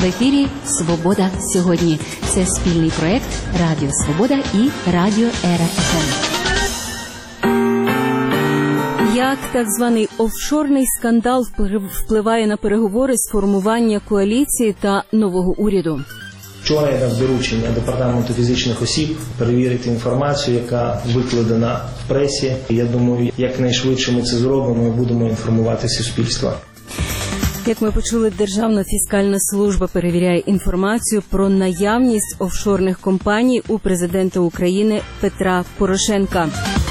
В ефірі «Свобода сьогодні». Це спільний проект Радіо Свобода і Радіо Ера ФМ. Як так званий офшорний скандал впливає на переговори з формування коаліції та нового уряду? Вчора я дав доручення Департаменту фізичних осіб перевірити інформацію, яка викладена в пресі. Я думаю, якнайшвидше ми це зробимо і будемо інформувати суспільство. Як ми почули, Державна фіскальна служба перевіряє інформацію про наявність офшорних компаній у президента України Петра Порошенка.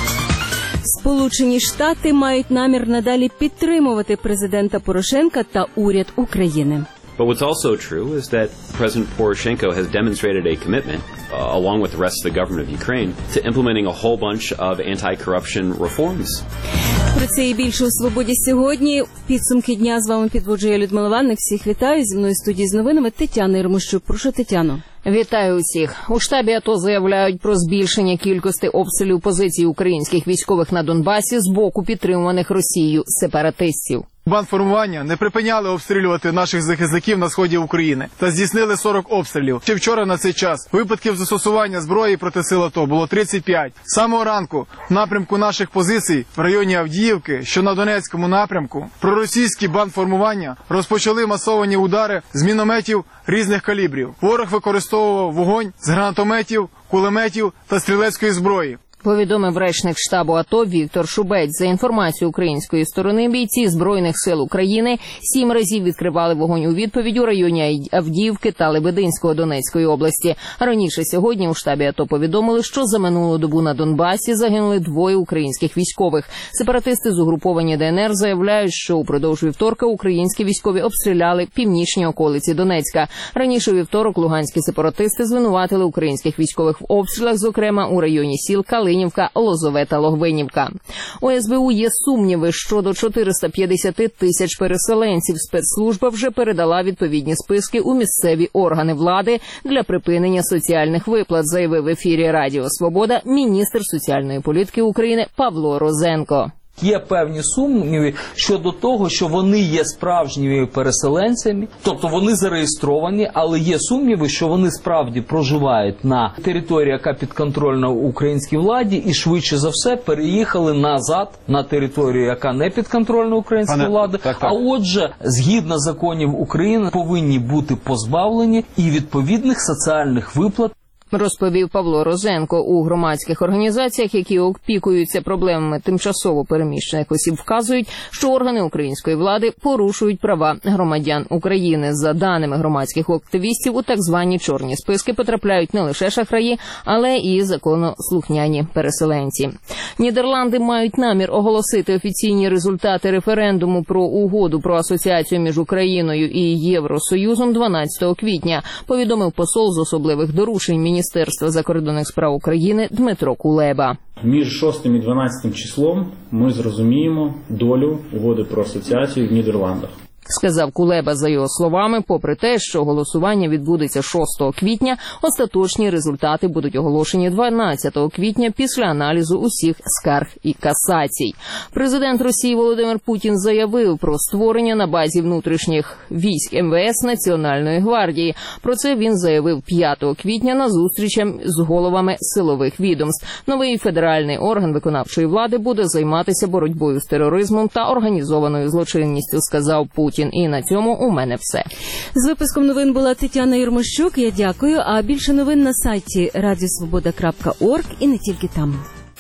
Сполучені Штати мають намір надалі підтримувати президента Порошенка та уряд України. But what's also true is that President Poroshenko has demonstrated a commitment, along with the rest of the government of Ukraine, to implementing a whole bunch of anti-corruption reforms. Про це і більше у «Свободі сьогодні». Підсумки дня з вами підводжу я, Людмила Ванник. Всіх вітаю. Зі мною в студії з новинами Тетяна Єрмощук. Прошу, Тетяно. Вітаю усіх. У штабі АТО заявляють про збільшення кількості обстрілів позицій українських військових на Донбасі з боку підтримуваних Росією сепаратистів. Бандформування не припиняли обстрілювати наших захисників на сході України та здійснили 40 обстрілів. Ще вчора на цей час випадків застосування зброї проти сил АТО було 35. З самого ранку в напрямку наших позицій в районі Авдіївки, що на Донецькому напрямку, проросійські бандформування розпочали масовані удари з мінометів різних калібрів. Ворог використовував вогонь з гранатометів, кулеметів та стрілецької зброї. Повідомив речник штабу АТО Віктор Шубець. За інформацією української сторони, бійці Збройних сил України 7 разів відкривали вогонь у відповідь у районі Авдіївки та Лебединського Донецької області. Раніше сьогодні у штабі АТО повідомили, що за минулу добу на Донбасі загинули 2 українських військових. Сепаратисти з угруповання ДНР заявляють, що упродовж вівторка українські військові обстріляли північні околиці Донецька. Раніше у вівторок луганські сепаратисти звинуватили українських військових в обстрілах, зокрема у районі сіл Калинівка, Лозове та Логвинівка. У СБУ є сумніви щодо 450 тисяч переселенців. Спецслужба вже передала відповідні списки у місцеві органи влади для припинення соціальних виплат, заявив в ефірі Радіо Свобода міністр соціальної політики України Павло Розенко. Є певні сумніви щодо того, що вони є справжніми переселенцями, тобто вони зареєстровані, але є сумніви, що вони справді проживають на території, яка підконтрольна українській владі, і швидше за все переїхали назад на територію, яка не підконтрольна українській владі. А отже, згідно законів України, повинні бути позбавлені і відповідних соціальних виплат. Розповів Павло Розенко. У громадських організаціях, які опікуються проблемами тимчасово переміщених осіб, вказують, що органи української влади порушують права громадян України. За даними громадських активістів, у так звані чорні списки потрапляють не лише шахраї, але і законослухняні переселенці. Нідерланди мають намір оголосити офіційні результати референдуму про угоду про асоціацію між Україною і Євросоюзом 12 квітня, повідомив посол з особливих доручень Міністерства закордонних справ України Дмитро Кулеба. Між 6 і 12 числом ми зрозуміємо долю угоди про асоціацію в Нідерландах. Сказав Кулеба. За його словами, попри те, що голосування відбудеться 6 квітня, остаточні результати будуть оголошені 12 квітня після аналізу усіх скарг і касацій. Президент Росії Володимир Путін заявив про створення на базі внутрішніх військ МВС Національної гвардії. Про це він заявив 5 квітня на зустрічі з головами силових відомств. Новий федеральний орган виконавчої влади буде займатися боротьбою з тероризмом та організованою злочинністю, сказав Путін. І на цьому у мене все. З випуском новин була Тетяна Єрмощук. Я дякую. А більше новин на сайті radiosvoboda.org і не тільки там.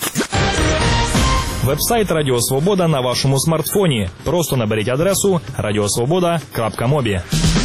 Веб-сайт Радіо Свобода на вашому смартфоні. Просто наберіть адресу radiosvoboda.mobi.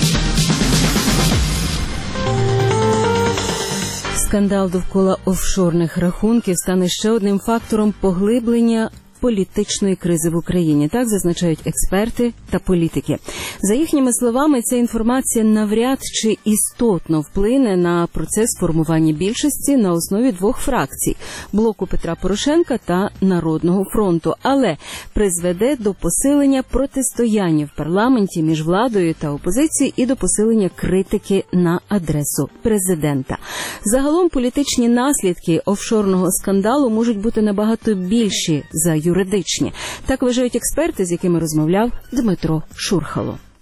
Скандал довкола офшорних рахунків стане ще одним фактором поглиблення політичної кризи в Україні. Так зазначають експерти та політики. За їхніми словами, ця інформація навряд чи істотно вплине на процес формування більшості на основі 2 фракцій – блоку Петра Порошенка та Народного фронту, але призведе до посилення протистояння в парламенті між владою та опозицією і до посилення критики на адресу президента. Загалом політичні наслідки офшорного скандалу можуть бути набагато більші за юридичні. Так вважають експерти, з якими розмовляв Дмитро Шурхало.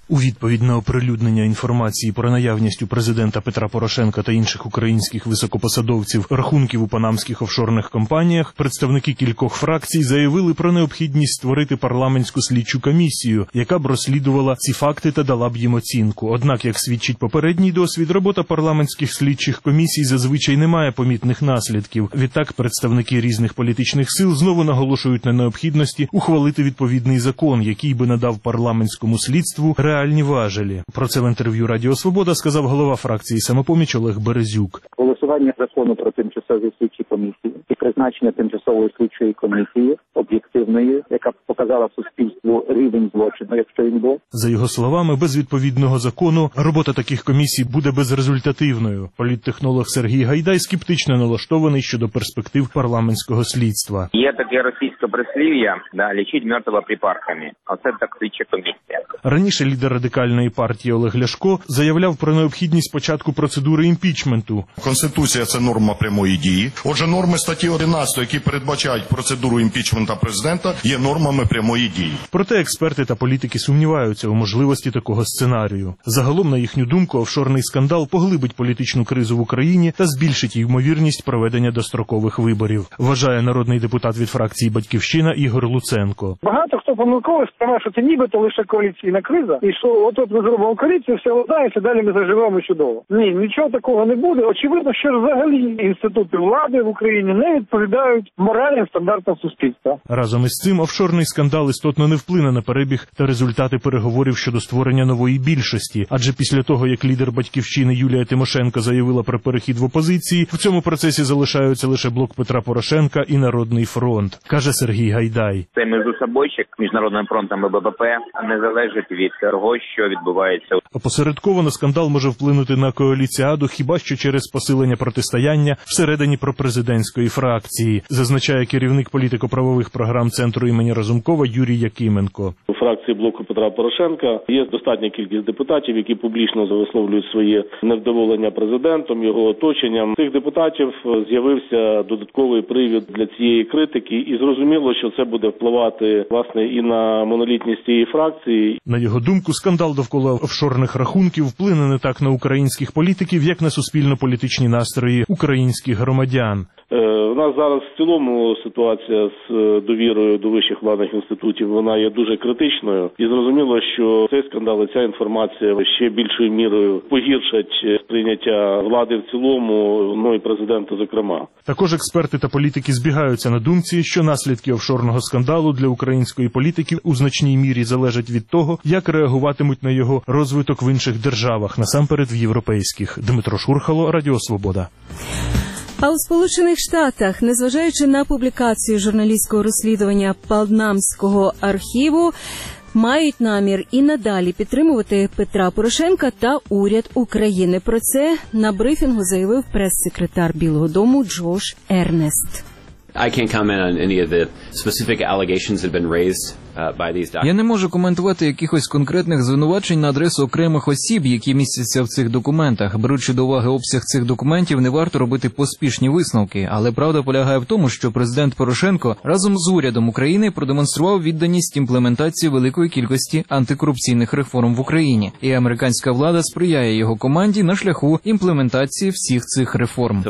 У відповідь на оприлюднення інформації про наявність у президента Петра Порошенка та інших українських високопосадовців рахунків у панамських офшорних компаніях, представники кількох фракцій заявили про необхідність створити парламентську слідчу комісію, яка б розслідувала ці факти та дала б їм оцінку. Однак, як свідчить попередній досвід, робота парламентських слідчих комісій зазвичай не має помітних наслідків. Відтак, представники різних політичних сил знову наголошують на необхідності ухвалити відповідний закон, який би надав парламентському слідству реальні важелі. Про це в інтерв'ю Радіо Свобода сказав голова фракції «Самопоміч» Олег Березюк. Голосування закону про тимчасові слідчі комісії і призначення тимчасової слідчої комісії, об'єктивної, яка б показала суспільству рівень злочину, якщо він був. За його словами, без відповідного закону робота таких комісій буде безрезультативною. Політтехнолог Сергій Гайдай скептично налаштований щодо перспектив парламентського слідства. Є таке російське прислів'я, лічить мертвого припарками. Оце так слідча комісія. Раніше лідер Радикальної партії Олег Ляшко заявляв про необхідність початку процедури імпічменту. Конституція – це норма прямої дії. Отже, норми статті 11, які передбачають процедуру імпічмента президента, є нормами прямої дії. Проте експерти та політики сумніваються у можливості такого сценарію. Загалом, на їхню думку, офшорний скандал поглибить політичну кризу в Україні та збільшить ймовірність проведення дострокових виборів, вважає народний депутат від фракції «Батьківщина» Ігор Луценко. Багато хто помилково сприймає, що це нібито лише коаліційна криза, і що от ми зробимо коаліцію, все ладнається, далі ми заживемо чудово. Ні, нічого такого не буде. Очевидно, що взагалі інститути влади в Україні не відповідають моральним стандартам суспільства. Разом із цим офшорний скандал істотно не вплине на перебіг та результати переговорів щодо створення нової більшості. Адже після того, як лідер «Батьківщини» Юлія Тимошенко заявила про перехід в опозиції, в цьому процесі залишаються лише блок Петра Порошенка і Народний фронт, каже Сергій Гайдай. Це міжсобойчик Міжнародним фронтом і БПП не залежить від того, що відбувається. Опосередковано скандал може вплинути на коаліціаду хіба що через посилення протистояння всередині пропрезидентської фракції, зазначає керівник політико-правових програм Центру імені Разумкова Юрій Якименко. У фракції блоку Петра Порошенка є достатня кількість депутатів, які публічно висловлюють своє невдоволення президентом, його оточенням. Цих депутатів з'явився додатковий привід для цієї критики, і зрозуміло, що це буде впливати, власне, і на монолітність цієї фракції. На його думку, скандал довкола офшорних рахунків вплине не так на українських політиків, як на суспільно-політичні настрої українських громадян. У нас зараз в цілому ситуація з довірою до вищих владних інститутів, вона є дуже критичною. І зрозуміло, що цей скандал і ця інформація ще більшою мірою погіршать сприйняття влади в цілому, ну і президента зокрема. Також експерти та політики збігаються на думці, що наслідки офшорного скандалу для української політики у значній мірі залежать від того, як реагуватимуть на його розвиток в інших державах, насамперед в європейських. Дмитро Шурхало, Радіо Свобода. А у Сполучених Штатах, незважаючи на публікацію журналістського розслідування Панамського архіву, мають намір і надалі підтримувати Петра Порошенка та уряд України. Про це на брифінгу заявив прес-секретар Білого дому Джош Ернест. I can't comment on any of the specific allegations that have been raised by these documents. Я не можу коментувати якихось конкретних звинувачень на адресу окремих осіб, які містяться в цих документах. Беручи до уваги обсяг цих документів, не варто робити поспішні висновки. Але правда полягає в тому, що президент Порошенко разом з урядом України продемонстрував відданість імплементації великої кількості антикорупційних реформ в Україні. І американська влада сприяє його команді на шляху імплементації всіх цих реформ.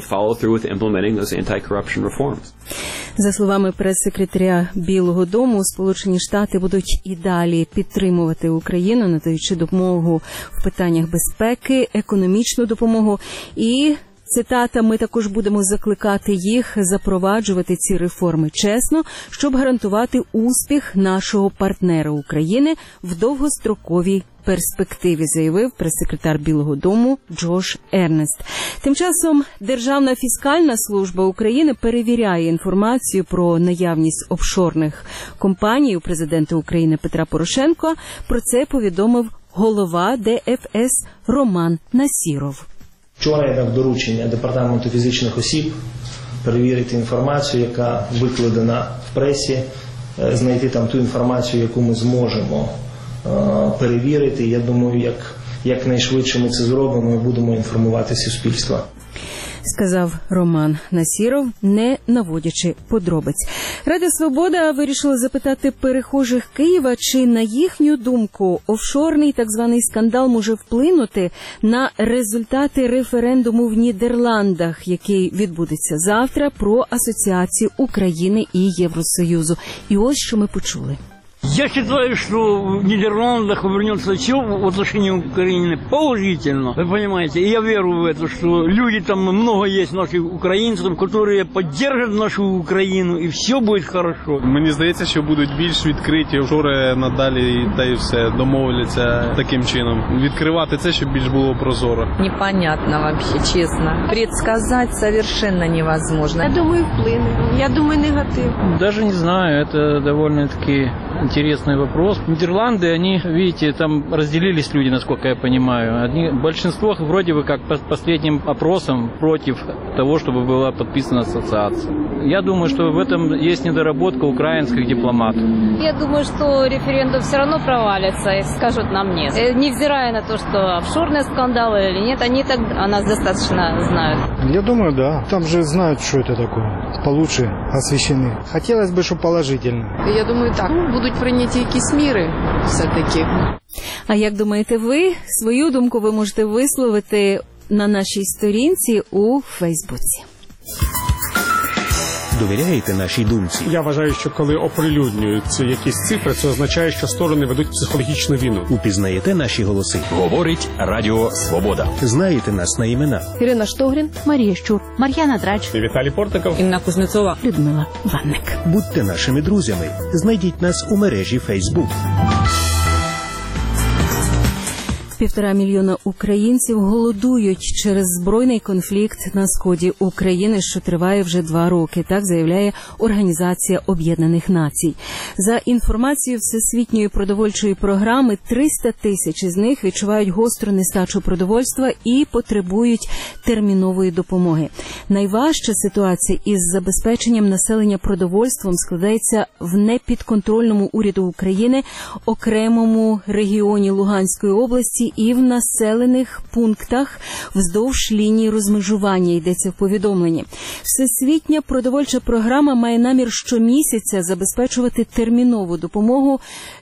За словами прес-секретаря Білого дому, Сполучені Штати будуть і далі підтримувати Україну, надаючи допомогу в питаннях безпеки, економічну допомогу і, цитата, «ми також будемо закликати їх запроваджувати ці реформи чесно, щоб гарантувати успіх нашого партнера України в довгостроковій перспективі», заявив прес-секретар Білого дому Джош Ернест. Тим часом Державна фіскальна служба України перевіряє інформацію про наявність офшорних компаній у президента України Петра Порошенка. Про це повідомив голова ДФС Роман Насіров. Вчора я дав доручення Департаменту фізичних осіб перевірити інформацію, яка викладена в пресі, знайти там ту інформацію, яку ми зможемо перевірити. Я думаю, якнайшвидше ми це зробимо і будемо інформувати суспільство. сказав Роман Насіров, не наводячи подробиць. Радіо «Свобода» вирішила запитати перехожих Києва, чи, на їхню думку, офшорний так званий скандал може вплинути на результати референдуму в Нідерландах, який відбудеться завтра, про асоціацію України і Євросоюзу. І ось що ми почули. Я считаю, что в Нидерландах повернется все в отношении Украины положительно, вы понимаете, и я верю в это, что люди там много есть наших украинцев, которые поддержат нашу Украину, и все будет хорошо. Мені здається, що будуть більш відкриті офшори надалі, та й все, домовляться таким чином. Відкривати це, щоб більш було прозоро. Непонятно вообще, честно. Предсказать совершенно невозможно. Я думаю, вплыне. Я думаю, негатив. Даже не знаю, это довольно-таки интересный вопрос. Нидерланды, они, видите, там разделились люди, насколько я понимаю. Большинство вроде бы как по последним опросам против того, чтобы была подписана ассоциация. Я думаю, что в этом есть недоработка украинских дипломатов. Я думаю, что референдум все равно провалится и скажут нам нет. Невзирая на то, что офшорные скандалы или нет, они так о нас достаточно знают. Я думаю, да. Там же знают, что это такое. Получше освещены. Хотелось бы, чтобы положительно. Я думаю, так. Будуть прийняті якісь міри все-таки. А як думаєте ви? Свою думку ви можете висловити на нашій сторінці у Фейсбуці. Довіряєте нашій думці? Я вважаю, що коли оприлюднюються якісь цифри, це означає, що сторони ведуть психологічну війну. Упізнаєте наші голоси? Говорить Радіо Свобода. Знаєте нас на імена? Ірина Штогрін, Марія Щур, Мар'яна Драч, Віталій Портников, Інна Кузнецова, Людмила Ванник. Будьте нашими друзями. Знайдіть нас у мережі Фейсбук. 1,5 мільйона українців голодують через збройний конфлікт на сході України, що триває вже 2 роки, так заявляє Організація Об'єднаних Націй. За інформацією Всесвітньої продовольчої програми, 300 тисяч із них відчувають гостру нестачу продовольства і потребують термінової допомоги. Найважча ситуація із забезпеченням населення продовольством складається в непідконтрольному уряду України, окремому регіоні Луганської області і в населених пунктах вздовж лінії розмежування, йдеться в повідомленні. Всесвітня продовольча програма має намір щомісяця забезпечувати термінову допомогу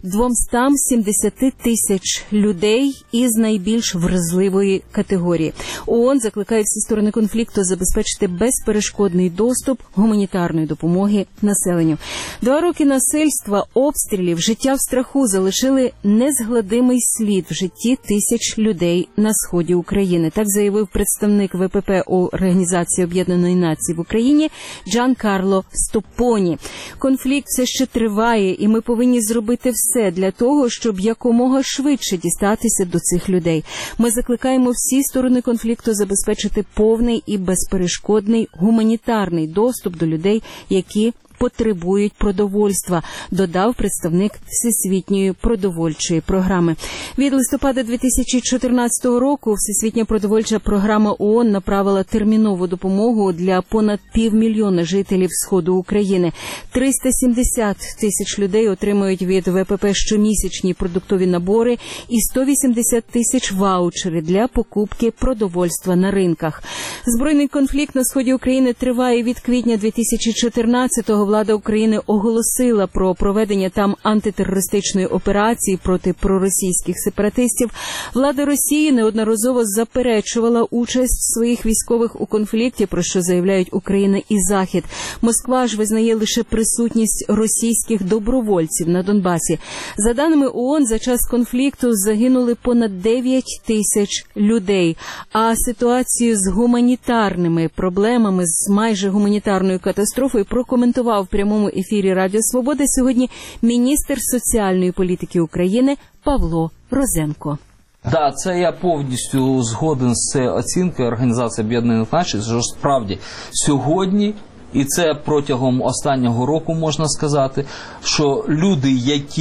270 тисяч людей із найбільш вразливої категорії. ООН закликає всі сторони конфлікту забезпечити безперешкодний доступ гуманітарної допомоги населенню. 2 роки насильства, обстрілів, життя в страху залишили незгладимий слід в житті тисяч людей на сході України. Так заявив представник ВПП Організації Об'єднаної Нації в Україні Джан Карло Стопоні. Конфлікт все ще триває, і ми повинні зробити все для того, щоб якомога швидше дістатися до цих людей. Ми закликаємо всі сторони конфлікту забезпечити повний і безперешкодний гуманітарний доступ до людей, які потребують продовольства, додав представник Всесвітньої продовольчої програми. Від листопада 2014 року Всесвітня продовольча програма ООН направила термінову допомогу для понад 500 000 жителів Сходу України. 370 тисяч людей отримують від ВПП щомісячні продуктові набори і 180 тисяч ваучери для покупки продовольства на ринках. Збройний конфлікт на сході України триває від квітня 2014-го. Влада України оголосила про проведення там антитерористичної операції проти проросійських сепаратистів. Влада Росії неодноразово заперечувала участь своїх військових у конфлікті, про що заявляють Україна і Захід. Москва ж визнає лише присутність російських добровольців на Донбасі. За даними ООН, за час конфлікту загинули понад 9 тисяч людей. А ситуацію з гуманітарними проблемами, з майже гуманітарною катастрофою прокоментував в прямому ефірі Радіо Свобода сьогодні міністр соціальної політики України Павло Розенко. Так, це я повністю згоден з цією оцінкою Організації Об'єднаних Націй, що справді сьогодні, і це протягом останнього року можна сказати, що люди, які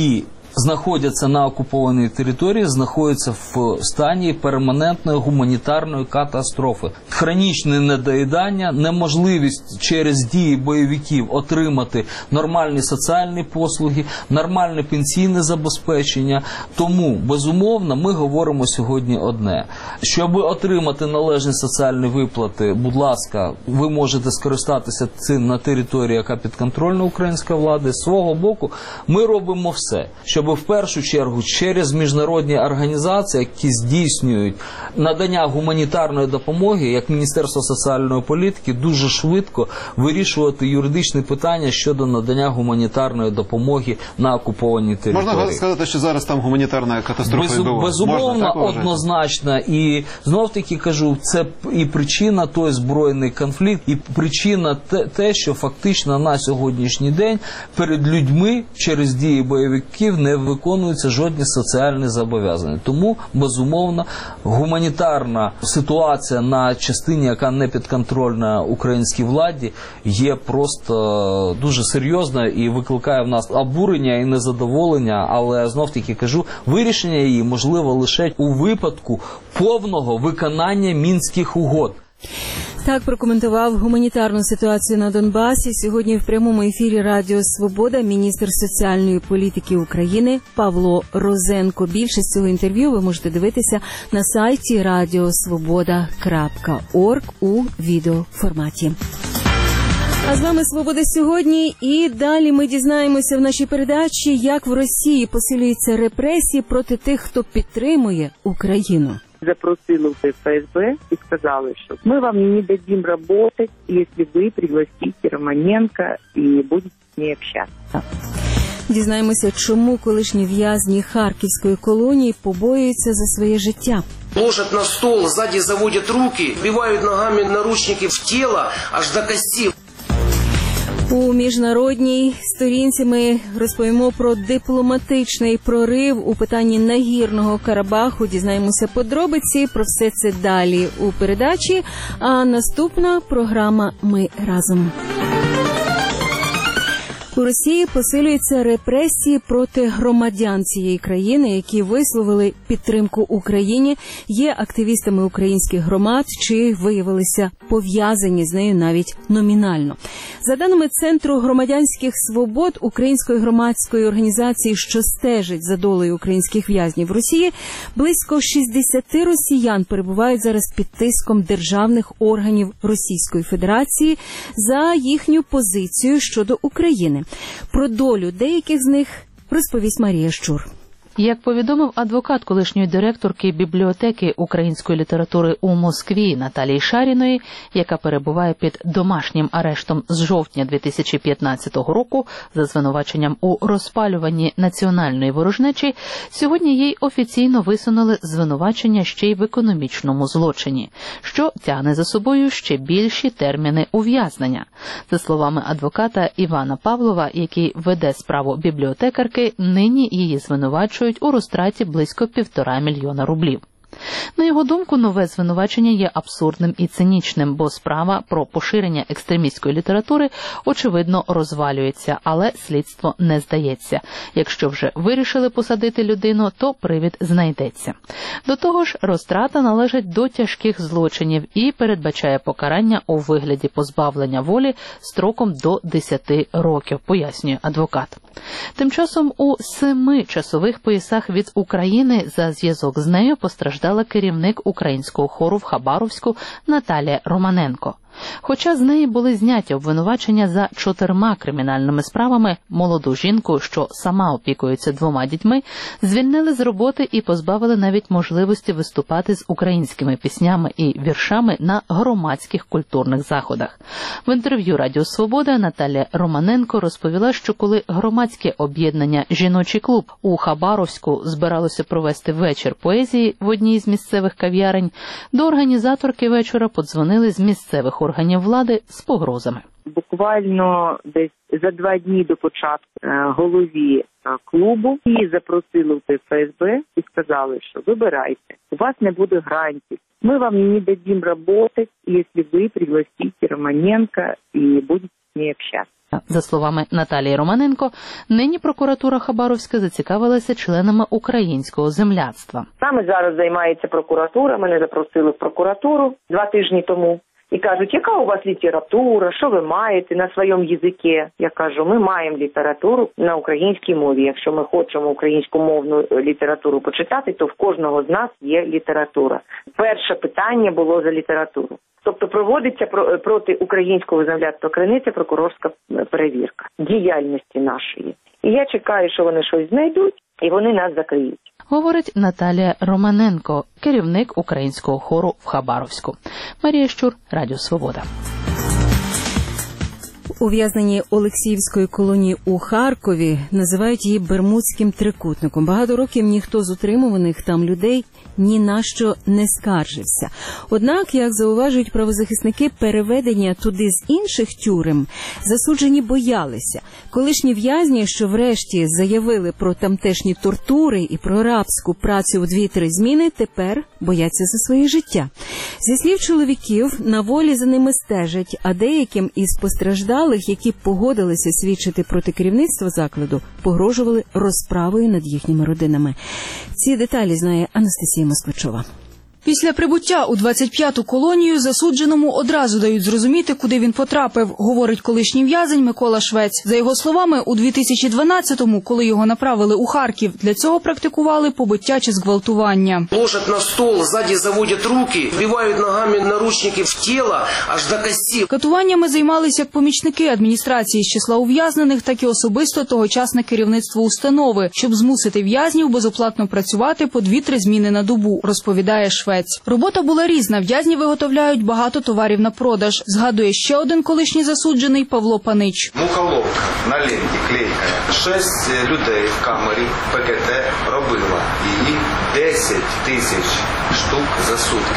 знаходяться на окупованій території, знаходяться в стані перманентної гуманітарної катастрофи. Хронічне недоїдання, неможливість через дії бойовиків отримати нормальні соціальні послуги, нормальне пенсійне забезпечення. Тому, безумовно, ми говоримо сьогодні одне. Щоб отримати належні соціальні виплати, будь ласка, ви можете скористатися цим на території, яка підконтрольна української влади. З свого боку, ми робимо все, щоб в першу чергу через міжнародні організації, які здійснюють надання гуманітарної допомоги, як Міністерство соціальної політики, дуже швидко вирішувати юридичні питання щодо надання гуманітарної допомоги на окупованій території. Можна сказати, що зараз там гуманітарна катастрофа відбувається? Безумовно, однозначно. І знов-таки кажу, це і причина той збройний конфлікт, і причина те, що фактично на сьогоднішній день перед людьми через дії бойовиків не виконуються жодні соціальні зобов'язання. Тому, безумовно, гуманітарна ситуація на частині, яка не підконтрольна українській владі, є просто дуже серйозна і викликає в нас обурення і незадоволення, але знов-таки кажу, вирішення її можливо лише у випадку повного виконання Мінських угод. Так прокоментував гуманітарну ситуацію на Донбасі сьогодні в прямому ефірі Радіо Свобода міністр соціальної політики України Павло Розенко. Більше з цього інтерв'ю ви можете дивитися на сайті radiosvoboda.org у відеоформаті. А з вами «Свобода сьогодні» і далі ми дізнаємося в нашій передачі, як в Росії посилюються репресії проти тих, хто підтримує Україну. Запросили в ФСБ и сказали, что мы вам не дадим работать, если вы пригласите Романенко и будете с ней общаться. Дізнаємося, чому колишні в'язні Харківської колонії побоюються за своє життя. Ложат на стол, сзади заводят руки, вбивають ногами наручники в тіло аж до костей. У міжнародній сторінці ми розповімо про дипломатичний прорив у питанні Нагірного Карабаху. Дізнаємося подробиці про все це далі у передачі. А наступна програма «Ми разом». У Росії посилюються репресії проти громадян цієї країни, які висловили підтримку Україні, є активістами українських громад чи виявилися пов'язані з нею навіть номінально. За даними Центру громадянських свобод Української громадської організації, що стежить за долею українських в'язнів в Росії, близько 60 росіян перебувають зараз під тиском державних органів Російської Федерації за їхню позицію щодо України. Про долю деяких з них розповість Марія Щур. Як повідомив адвокат колишньої директорки бібліотеки української літератури у Москві Наталії Шаріної, яка перебуває під домашнім арештом з жовтня 2015 року за звинуваченням у розпалюванні національної ворожнечі, сьогодні їй офіційно висунули звинувачення ще й в економічному злочині, що тягне за собою ще більші терміни ув'язнення. За словами адвоката Івана Павлова, який веде справу бібліотекарки, нині її звинувачують у розтраті близько 1,5 мільйона рублів. На його думку, нове звинувачення є абсурдним і цинічним, бо справа про поширення екстремістської літератури, очевидно, розвалюється, але слідство не здається. Якщо вже вирішили посадити людину, то привід знайдеться. До того ж, розтрата належить до тяжких злочинів і передбачає покарання у вигляді позбавлення волі строком до 10 років, пояснює адвокат. Тим часом у 7 часових поясах від України за зв'язок з нею постраждала керівник українського хору в Хабаровську Наталія Романенко. Хоча з неї були зняті обвинувачення за 4 кримінальними справами, молоду жінку, що сама опікується 2 дітьми, звільнили з роботи і позбавили навіть можливості виступати з українськими піснями і віршами на громадських культурних заходах. В інтерв'ю Радіо Свобода Наталія Романенко розповіла, що коли громадське об'єднання «Жіночий клуб» у Хабаровську збиралося провести вечір поезії в одній з місцевих кав'ярень, до організаторки вечора подзвонили з місцевих органів влади з погрозами. Буквально десь за 2 дні до початку голові клубу її запросили в ФСБ і сказали, що вибирайте, у вас не буде грантів. Ми вам не дадим работать, если вы пригласите Романенко и будете с ней общаться. За словами Наталії Романенко, нині прокуратура Хабаровська зацікавилася членами українського земляцтва. Саме зараз займається прокуратура, мене запросили в прокуратуру 2 тижні тому. І кажуть, яка у вас література, що ви маєте на своєму язикі? Я кажу, ми маємо літературу на українській мові. Якщо ми хочемо українськомовну літературу почитати, то в кожного з нас є література. Перше питання було за літературу. Тобто проводиться проти українського земляцтва Криниця прокурорська перевірка діяльності нашої. І я чекаю, що вони щось знайдуть, і вони нас закриють. Говорить Наталія Романенко, керівник українського хору в Хабаровську. Марія Щур, Радіо Свобода. Ув'язнені Олексіївської колонії у Харкові називають її Бермудським трикутником. Багато років ніхто з утримуваних там людей ні на що не скаржився. Однак, як зауважують правозахисники, переведення туди з інших тюрем засуджені боялися. Колишні в'язні, що врешті заявили про тамтешні тортури і про рабську працю у 2-3 зміни, тепер бояться за своє життя. Зі слів чоловіків, на волі за ними стежать, а деяким із постраждалих, які погодилися свідчити проти керівництва закладу, погрожували розправою над їхніми родинами. Ці деталі знає Анастасія Москвичова. Після прибуття у 25-ту колонію засудженому одразу дають зрозуміти, куди він потрапив, говорить колишній в'язень Микола Швець. За його словами, у 2012-му, коли його направили у Харків, для цього практикували побиття чи зґвалтування. Ложать на стол, ззаді заводять руки, вбивають ногами наручники в тіло, аж до кості. Катуваннями займалися як помічники адміністрації з числа ув'язнених, так і особисто тогочасне керівництво установи, щоб змусити в'язнів безоплатно працювати по 2-3 зміни на добу, розповідає Швець. Робота була різна. В'язні виготовляють багато товарів на продаж. Згадує ще один колишній засуджений Павло Панич. Мухоловка на ленті клейка. 6 людей в камері ПКТ робила. Її 10 тисяч штук за сутки.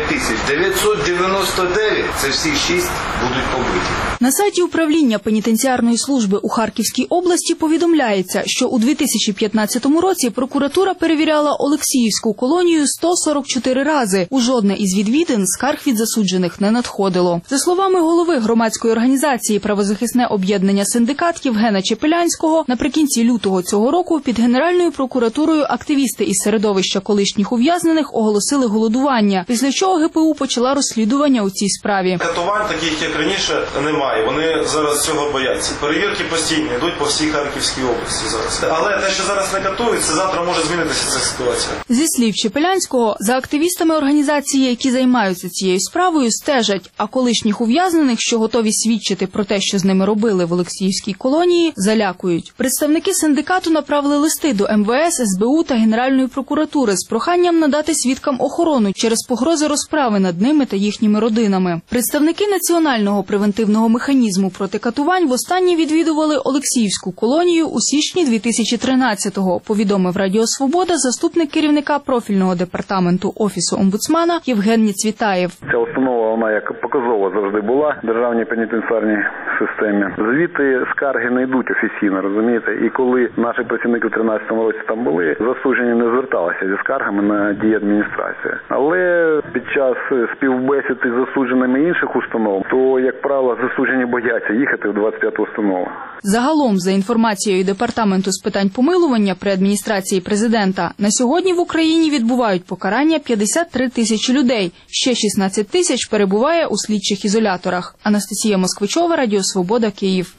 9999 – це всі 6 будуть побиті. На сайті управління пенітенціарної служби у Харківській області повідомляється, що у 2015 році прокуратура перевіряла Олексіївську колонію 144 рази. У жодне із відвідин скарг від засуджених не надходило. За словами голови громадської організації «Правозахисне об'єднання синдикат» Євгена Чепелянського, наприкінці лютого цього року під Генеральною прокуратурою активісти із середовища колишніх ув'язнених оголосили голодування, після чого ГПУ почала розслідування у цій справі. Катувань таких, як раніше, немає. Вони зараз цього бояться. Перевірки постійно йдуть по всій Харківській області зараз. Але те, що зараз не катуються, завтра може змінитися ця ситуація. Зі слів Чепелянського, за активістами організації, які займаються цією справою, стежать, а колишніх ув'язнених, що готові свідчити про те, що з ними робили в Олексіївській колонії, залякують. Представники синдикату направили листи до МВС, СБУ та Генеральної прокуратури з проханням надати свідкам охорону через погрози розправи над ними та їхніми родинами. Представники Національного превентивного механізму проти катувань востаннє відвідували Олексіївську колонію у січні 2013-го, повідомив Радіо Свобода заступник керівника профільного департаменту Офісу омбудсмана Євген Ніцвітаєв. Ця установа, вона як показова завжди була в державній пенітенціарній системі. Звідти скарги не йдуть офіційно, розумієте? І коли наші працівники в 2013 році там були, засуджені не зверталися зі скаргами на дії адміністрації. Але під час співбесід із засудженими інших установ, то, як правило, засуджені бояться їхати в 25-ту установу. Загалом, за інформацією Департаменту з питань помилування при адміністрації президента, на сьогодні в Україні відбувають покарання 53 тисячі людей. Ще 16 тисяч перебуває у слідчих ізоляторах. Анастасія Москвичова, Радіо Свобода, Київ.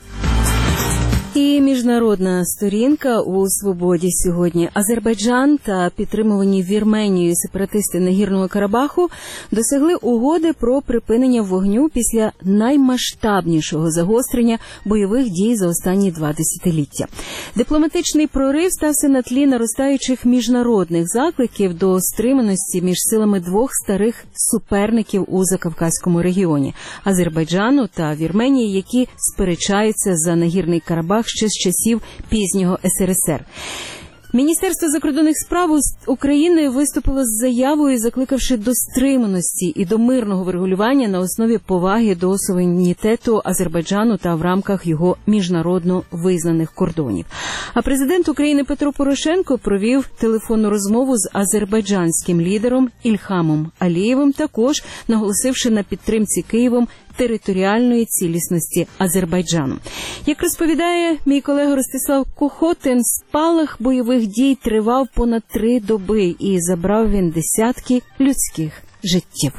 І міжнародна сторінка у «Свободі» сьогодні. Азербайджан та підтримувані Вірменією сепаратисти Нагірного Карабаху досягли угоди про припинення вогню після наймасштабнішого загострення бойових дій за останні 2 десятиліття. Дипломатичний прорив стався на тлі наростаючих міжнародних закликів до стриманості між силами двох старих суперників у Закавказькому регіоні – Азербайджану та Вірменії, які сперечаються за Нагірний Карабах ще з часів пізнього СРСР. Міністерство закордонних справ України виступило з заявою, закликавши до стриманості і до мирного врегулювання на основі поваги до суверенітету Азербайджану та в рамках його міжнародно визнаних кордонів. А президент України Петро Порошенко провів телефонну розмову з азербайджанським лідером Ільхамом Алієвим, також наголосивши на підтримці Києвом територіальної цілісності Азербайджану. Як розповідає мій колега Ростислав Кухотин, спалах бойових дій тривав понад 3 доби і забрав він десятки людських життів.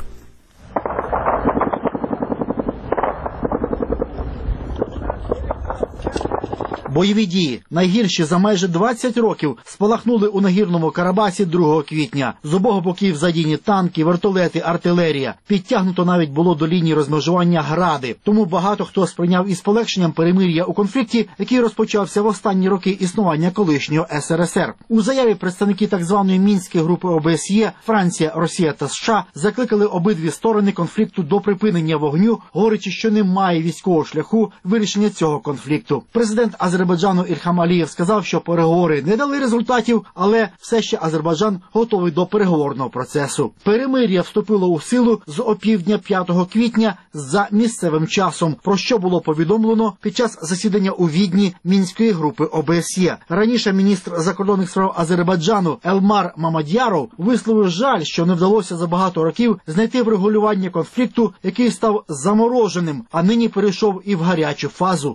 Бойові дії, найгірші за майже 20 років, спалахнули у Нагірному Карабасі 2 квітня. З обох боків задіяні танки, вертолети, артилерія. Підтягнуто навіть було до лінії розмежування гради. Тому багато хто сприйняв із полегшенням перемир'я у конфлікті, який розпочався в останні роки існування колишнього СРСР. У заяві представники так званої Мінської групи ОБСЄ, Франція, Росія та США закликали обидві сторони конфлікту до припинення вогню, говорячи, що немає військового шляху вирішення цього конфлікту. Президент Азербайджану Ільхам Алієв сказав, що переговори не дали результатів, але все ще Азербайджан готовий до переговорного процесу. Перемир'я вступило у силу з опівдня 5 квітня за місцевим часом, про що було повідомлено під час засідання у Відні Мінської групи ОБСЄ. Раніше міністр закордонних справ Азербайджану Елмар Мамадяров висловив жаль, що не вдалося за багато років знайти врегулювання конфлікту, який став замороженим, а нині перейшов і в гарячу фазу.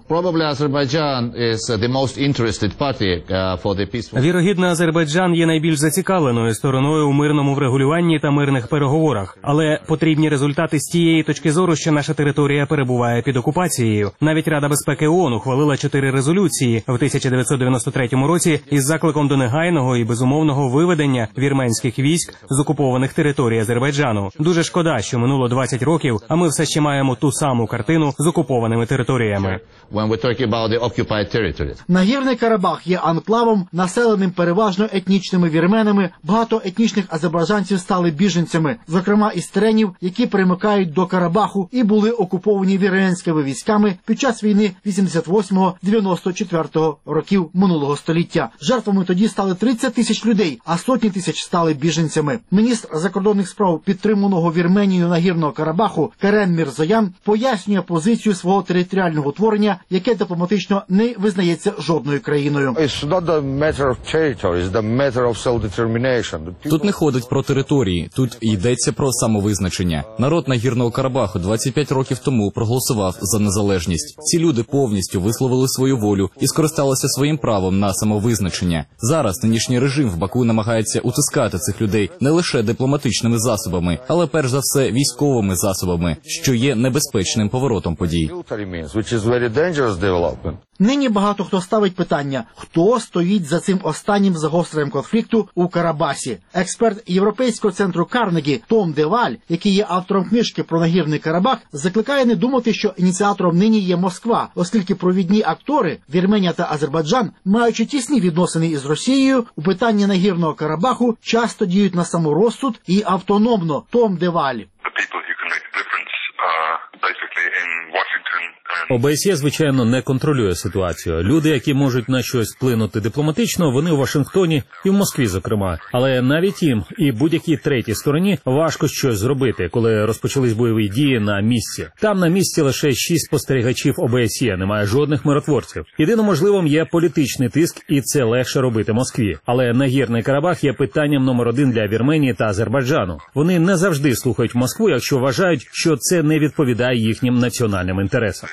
Вірогідно, Азербайджан є найбільш зацікавленою стороною у мирному врегулюванні та мирних переговорах. Але потрібні результати з тієї точки зору, що наша територія перебуває під окупацією. Навіть Рада безпеки ООН ухвалила 4 резолюції в 1993 році із закликом до негайного і безумовного виведення вірменських військ з окупованих територій Азербайджану. Дуже шкода, що минуло 20 років, а ми все ще маємо ту саму картину з окупованими територіями. Нагірний Карабах є анклавом, населеним переважно етнічними вірменами. Багато етнічних азербайджанців стали біженцями, зокрема із теренів, які примикають до Карабаху і були окуповані вірменськими військами під час війни 88-94 років минулого століття. Жертвами тоді стали 30 тисяч людей, а сотні тисяч стали біженцями. Міністр закордонних справ підтриманого Вірменією Нагірного Карабаху Керем Мірзоян пояснює позицію свого територіального утворення, яке дипломатично не визнається жодною країною. Тут не ходить про території, тут йдеться про самовизначення. Народ Нагірного Карабаху 25 років тому проголосував за незалежність. Ці люди повністю висловили свою волю і скористалися своїм правом на самовизначення. Зараз нинішній режим в Баку намагається утискати цих людей не лише дипломатичними засобами, але перш за все військовими засобами, що є небезпечним поворотом подій. Нині багато хто ставить питання, хто стоїть за цим останнім загостренням конфлікту у Карабасі. Експерт Європейського центру Карнегі Том Деваль, який є автором книжки про Нагірний Карабах, закликає не думати, що ініціатором нині є Москва, оскільки провідні актори Вірменія та Азербайджан, маючи тісні відносини із Росією, у питанні Нагірного Карабаху часто діють на саморозсуд і автономно. Том Деваль. ОБСЄ, звичайно, не контролює ситуацію. Люди, які можуть на щось вплинути дипломатично, вони у Вашингтоні і в Москві, зокрема. Але навіть їм і будь-якій третій стороні важко щось зробити, коли розпочались бойові дії на місці. Там на місці лише 6 спостерігачів ОБСЄ, немає жодних миротворців. Єдино можливим є політичний тиск, і це легше робити Москві. Але Нагірний Карабах є питанням номер 1 для Вірменії та Азербайджану. Вони не завжди слухають Москву, якщо вважають, що це не відповідає їхнім національним інтересам.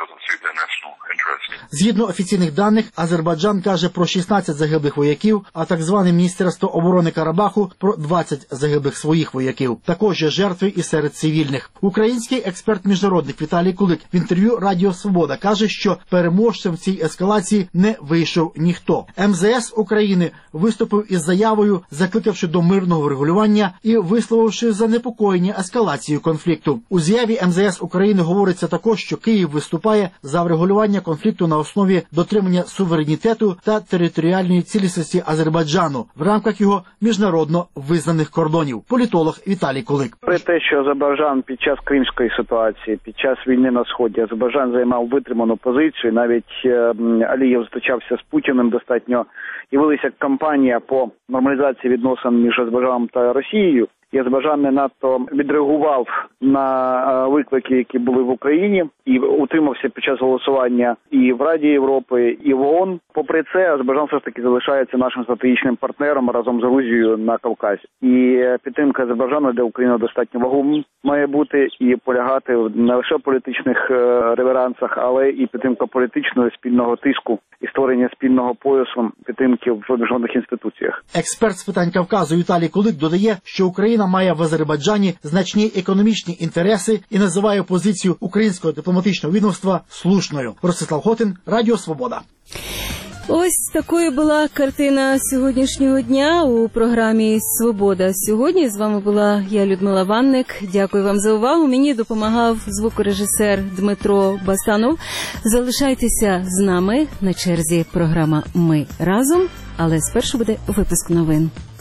Згідно офіційних даних, Азербайджан каже про 16 загиблих вояків, а так зване Міністерство оборони Карабаху про 20 загиблих своїх вояків. Також є жертви і серед цивільних. Український експерт-міжнародник Віталій Кулик в інтерв'ю Радіо Свобода каже, що переможцем в цій ескалації не вийшов ніхто. МЗС України виступив із заявою, закликавши до мирного врегулювання і висловивши занепокоєння ескалацією конфлікту. У заяві МЗС України говориться також, що Київ виступає за врегулювання конфлікту на основі дотримання суверенітету та територіальної цілісності Азербайджану в рамках його міжнародно визнаних кордонів. Політолог Віталій Кулик. При те, що Азербайджан під час кримської ситуації, під час війни на Сході, Азербайджан займав витриману позицію, навіть Алієв зустрічався з Путіним достатньо, і велася кампанія по нормалізації відносин між Азербайджаном та Росією. і Азербайджан не надто відреагував на виклики, які були в Україні, і утримався під час голосування і в Раді Європи, і в ООН. Попри це, Азербайджан все ж таки залишається нашим стратегічним партнером разом з Грузією на Кавказі. І підтримка Азербайджану для України достатньо вагома має бути і полягати не лише в політичних реверансах, але і підтримка політичного спільного тиску і створення спільного поясу підтримки в міжнародних інституціях. Експерт з питань Кавказу Віталій Кулик додає, що Україна має в Азербайджані значні економічні інтереси і називає позицію українського дипломатичного відомства слушною. Ростислав Хотин, Радіо Свобода. Ось такою була картина сьогоднішнього дня у програмі «Свобода сьогодні». З вами була я, Людмила Ванник. Дякую вам за увагу. Мені допомагав звукорежисер Дмитро Басанов. Залишайтеся з нами. На черзі програма «Ми разом», але спершу буде випуск новин.